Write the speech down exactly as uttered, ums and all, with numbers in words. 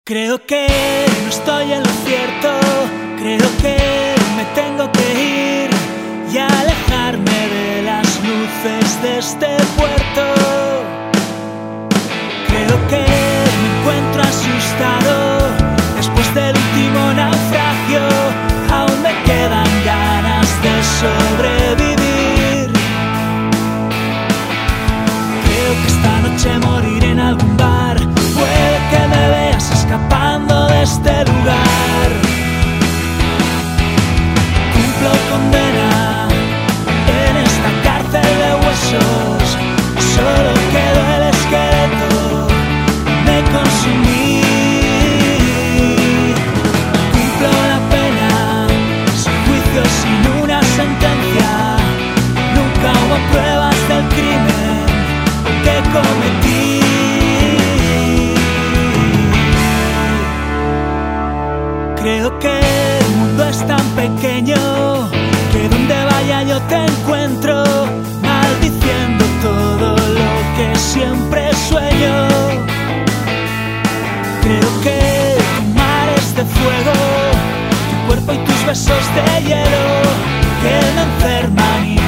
Creo que no estoy en lo cierto, creo que me tengo que ir y alejarme de las luces de este puerto. Creo que me encuentro asustado después del último naufragio, aún me quedan ganas de sobrevivir. Creo que esta noche moriré en algún bar, puede que me veas escapando de este lugar. Cumplo condena en esta cárcel de huesos, solo quedó el esqueleto, me consumí. Cumplo la pena sin juicio, sin una sentencia, nunca hubo pruebas del crimen que cometí. Creo que el mundo es tan pequeño que donde vaya yo te encuentro, maldiciendo todo lo que siempre sueño. Creo que tu mar es de fuego, tu cuerpo y tus besos de hielo, que me enferman y